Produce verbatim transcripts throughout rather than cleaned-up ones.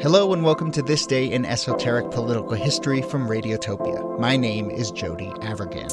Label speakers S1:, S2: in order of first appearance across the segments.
S1: Hello and welcome to This Day in Esoteric Political History from Radiotopia. My name is Jody Avirgan.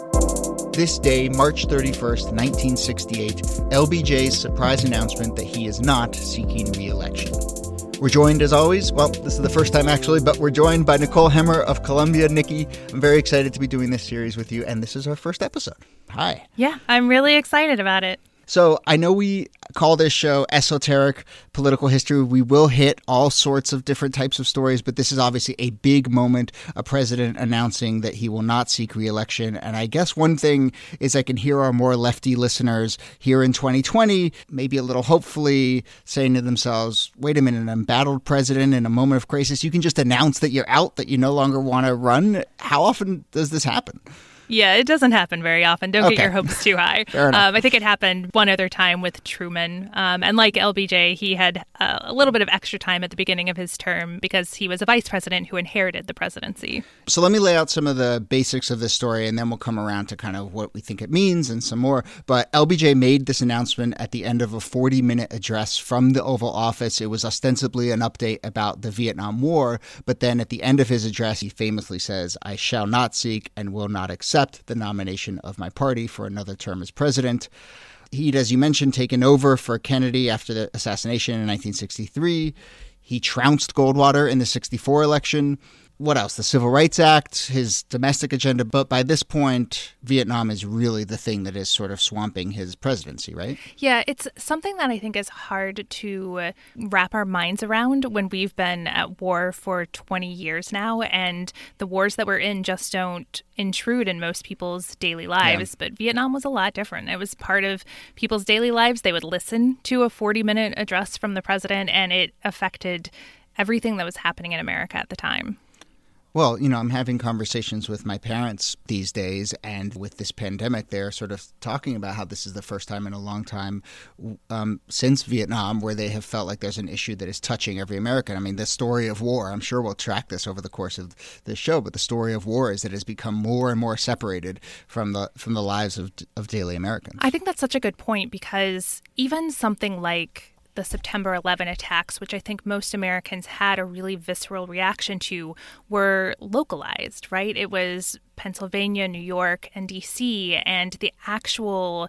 S1: This day, March thirty-first, nineteen sixty-eight, L B J's surprise announcement that he is not seeking re-election. We're joined, as always, well, this is the first time actually, but we're joined by Nicole Hemmer of Columbia. Nikki, I'm very excited to be doing this series with you, and this is our first episode. Hi.
S2: Yeah, I'm really excited about it.
S1: So I know we call this show Esoteric Political History. We will hit all sorts of different types of stories, but this is obviously a big moment, a president announcing that he will not seek re-election. And I guess one thing is I can hear our more lefty listeners here in twenty twenty, maybe a little hopefully saying to themselves, wait a minute, an embattled president in a moment of crisis, you can just announce that you're out, that you no longer want to run. How often does this happen?
S2: Yeah, it doesn't happen very often. Don't
S1: Okay.
S2: get your hopes too high.
S1: Fair enough.
S2: Um, I think it happened one other time with Truman. Um, and like L B J, he had uh, a little bit of extra time at the beginning of his term because he was a vice president who inherited the presidency.
S1: So let me lay out some of the basics of this story, and then we'll come around to kind of what we think it means and some more. But L B J made this announcement at the end of a forty-minute address from the Oval Office. It was ostensibly an update about the Vietnam War, but then at the end of his address, he famously says, I shall not seek and will not accept the nomination of my party for another term as president. He'd, as you mentioned, taken over for Kennedy after the assassination in nineteen sixty-three. He trounced Goldwater in the sixty-four election. What else? The Civil Rights Act, his domestic agenda. But by this point, Vietnam is really the thing that is sort of swamping his presidency, right?
S2: Yeah, it's something that I think is hard to wrap our minds around when we've been at war for twenty years now, and the wars that we're in just don't intrude in most people's daily lives. Yeah. But Vietnam was a lot different. It was part of people's daily lives. They would listen to a forty-minute address from the president, and it affected everything that was happening in America at the time.
S1: Well, you know, I'm having conversations with my parents these days, and with this pandemic, they're sort of talking about how this is the first time in a long time um, since Vietnam where they have felt like there's an issue that is touching every American. I mean, the story of war, I'm sure we'll track this over the course of this show, but the story of war is that it has become more and more separated from the from the lives of of daily Americans.
S2: I think that's such a good point, because even something like the September eleventh attacks, which I think most Americans had a really visceral reaction to, were localized, right? It was Pennsylvania, New York, and D C, and the actual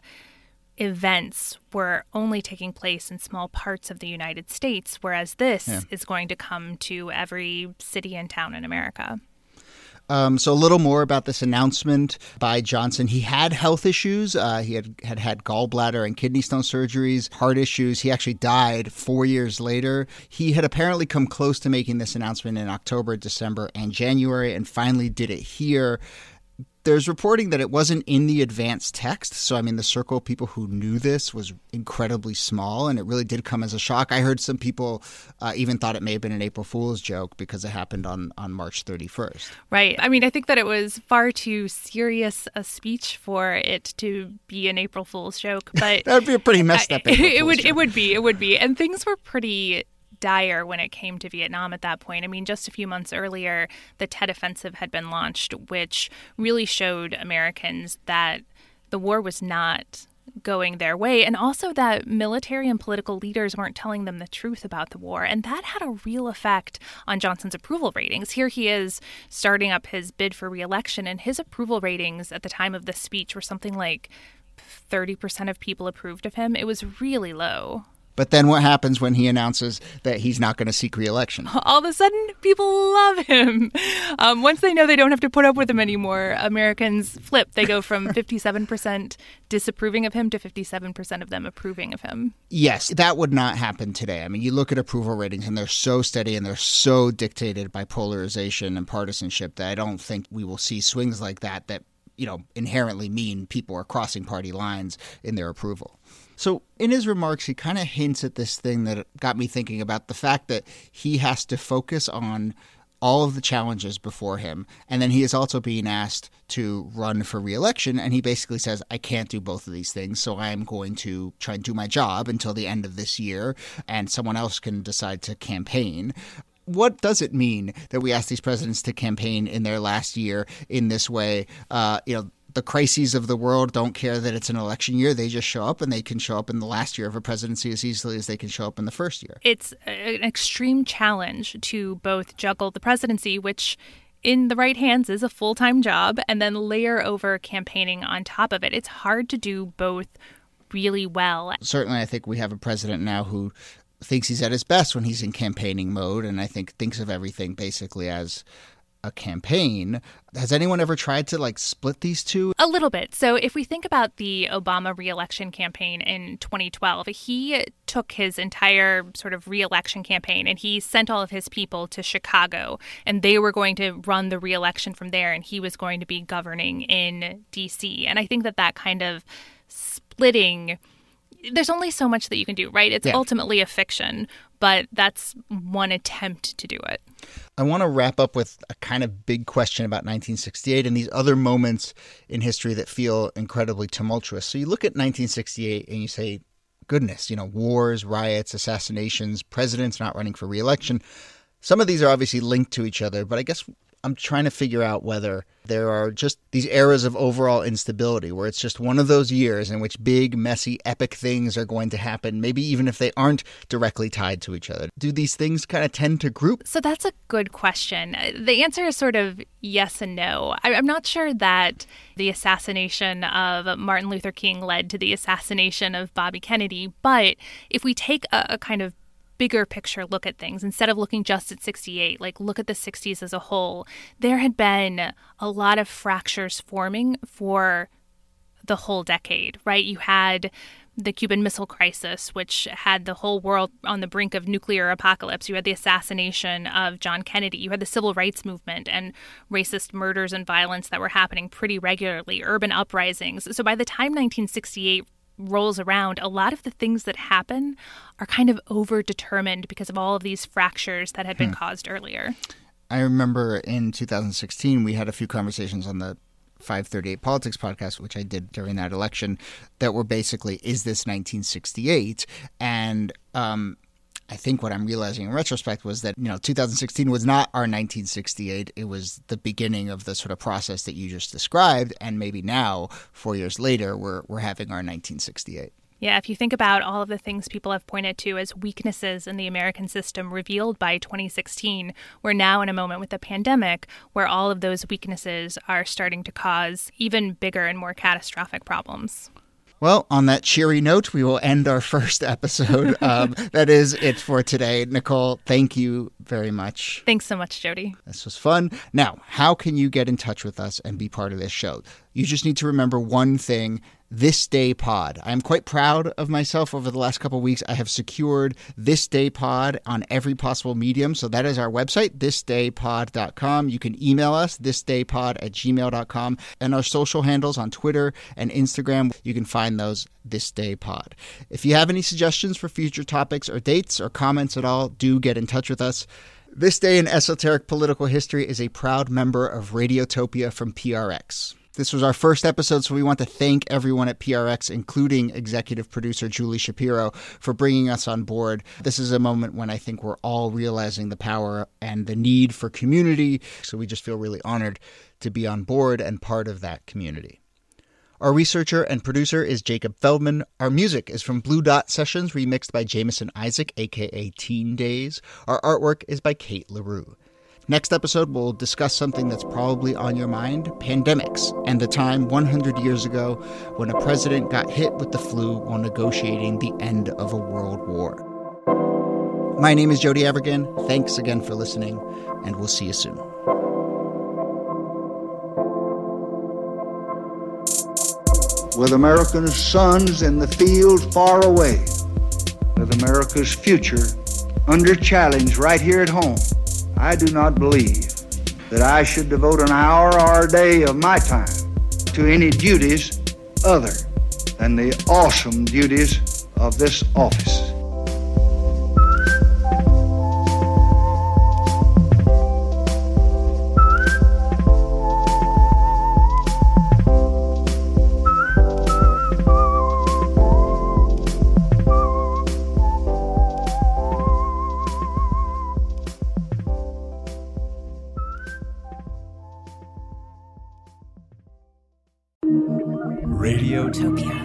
S2: events were only taking place in small parts of the United States, whereas this yeah. is going to come to every city and town in America.
S1: Um, so a little more about this announcement by Johnson. He had health issues. Uh, he had, had had gallbladder and kidney stone surgeries, heart issues. He actually died four years later. He had apparently come close to making this announcement in October, December, and January, and finally did it here. There's reporting that it wasn't in the advance text. So, I mean, the circle of people who knew this was incredibly small, and it really did come as a shock. I heard some people uh, even thought it may have been an April Fool's joke because it happened on, on March thirty-first.
S2: Right. I mean, I think that it was far too serious a speech for it to be an April Fool's joke. But
S1: that would be a pretty messed up April Fool's
S2: it would,
S1: joke.
S2: It would be. It would be. And things were pretty dire when it came to Vietnam at that point. I mean, just a few months earlier, the Tet Offensive had been launched, which really showed Americans that the war was not going their way, and also that military and political leaders weren't telling them the truth about the war. And that had a real effect on Johnson's approval ratings. Here he is starting up his bid for re-election, and his approval ratings at the time of the speech were something like thirty percent of people approved of him. It was really low.
S1: But then what happens when he announces that he's not going to seek re-election?
S2: All of a sudden, people love him. Um, once they know they don't have to put up with him anymore, Americans flip. They go from fifty-seven percent disapproving of him to fifty-seven percent of them approving of him.
S1: Yes, that would not happen today. I mean, you look at approval ratings, and they're so steady and they're so dictated by polarization and partisanship that I don't think we will see swings like that that, you know, inherently mean people are crossing party lines in their approval. So in his remarks, he kind of hints at this thing that got me thinking about the fact that he has to focus on all of the challenges before him. And then he is also being asked to run for re-election. And he basically says, I can't do both of these things. So I'm going to try and do my job until the end of this year. And someone else can decide to campaign. What does it mean that we ask these presidents to campaign in their last year in this way? Uh, you know, the crises of the world don't care that it's an election year. They just show up, and they can show up in the last year of a presidency as easily as they can show up in the first year.
S2: It's an extreme challenge to both juggle the presidency, which in the right hands is a full-time job, and then layer over campaigning on top of it. It's hard to do both really well.
S1: Certainly, I think we have a president now who thinks he's at his best when he's in campaigning mode, and I think thinks of everything basically as a campaign. Has anyone ever tried to like split these two?
S2: A little bit. So if we think about the Obama re-election campaign in twenty twelve, he took his entire sort of re-election campaign and he sent all of his people to Chicago, and they were going to run the re-election from there, and he was going to be governing in D C. And I think that that kind of splitting, there's only so much that you can do, right? It's yeah. ultimately a fiction, but that's one attempt to do it.
S1: I want to wrap up with a kind of big question about nineteen sixty-eight and these other moments in history that feel incredibly tumultuous. So you look at nineteen sixty-eight and you say, goodness, you know, wars, riots, assassinations, presidents not running for re-election. Some of these are obviously linked to each other, but I guess I'm trying to figure out whether there are just these eras of overall instability where it's just one of those years in which big, messy, epic things are going to happen, maybe even if they aren't directly tied to each other. Do these things kind of tend to group?
S2: So that's a good question. The answer is sort of yes and no. I'm not sure that the assassination of Martin Luther King led to the assassination of Bobby Kennedy, but if we take a, a kind of bigger picture look at things, instead of looking just at sixty-eight, like look at the sixties as a whole, there had been a lot of fractures forming for the whole decade, right? You had the Cuban Missile Crisis, which had the whole world on the brink of nuclear apocalypse. You had the assassination of John Kennedy. You had the Civil Rights Movement and racist murders and violence that were happening pretty regularly, urban uprisings. So by the time nineteen sixty-eight rolls around, a lot of the things that happen are kind of over-determined because of all of these fractures that had been hmm. caused earlier.
S1: I remember in two thousand sixteen, we had a few conversations on the five thirty-eight Politics podcast, which I did during that election, that were basically, is this nineteen sixty-eight? And um, I think what I'm realizing in retrospect was that, you know, two thousand sixteen was not our nineteen sixty-eight. It was the beginning of the sort of process that you just described. And maybe now, four years later, we're we're having our nineteen sixty-eight.
S2: Yeah, if you think about all of the things people have pointed to as weaknesses in the American system revealed by twenty sixteen, we're now in a moment with the pandemic where all of those weaknesses are starting to cause even bigger and more catastrophic problems.
S1: Well, on that cheery note, we will end our first episode. um, that is it for today. Nicole, thank you very much.
S2: Thanks so much, Jody.
S1: This was fun. Now, how can you get in touch with us and be part of this show? You just need to remember one thing. This Day Pod. I'm quite proud of myself over the last couple of weeks. I have secured This Day Pod on every possible medium. So that is our website, this day pod dot com. You can email us, thisdaypod at gmail dot com. And our social handles on Twitter and Instagram, you can find those This Day Pod. If you have any suggestions for future topics or dates or comments at all, do get in touch with us. This Day in Esoteric Political History is a proud member of Radiotopia from P R X. This was our first episode, so we want to thank everyone at P R X, including executive producer Julie Shapiro, for bringing us on board. This is a moment when I think we're all realizing the power and the need for community, so we just feel really honored to be on board and part of that community. Our researcher and producer is Jacob Feldman. Our music is from Blue Dot Sessions, remixed by Jameson Isaac, a k a. Teen Days. Our artwork is by Kate LaRue. Next episode, we'll discuss something that's probably on your mind, pandemics, and the time one hundred years ago when a president got hit with the flu while negotiating the end of a world war. My name is Jody Avirgan. Thanks again for listening, and we'll see you soon.
S3: With America's sons in the field far away, with America's future under challenge right here at home, I do not believe that I should devote an hour or a day of my time to any duties other than the awesome duties of this office.
S4: Utopia.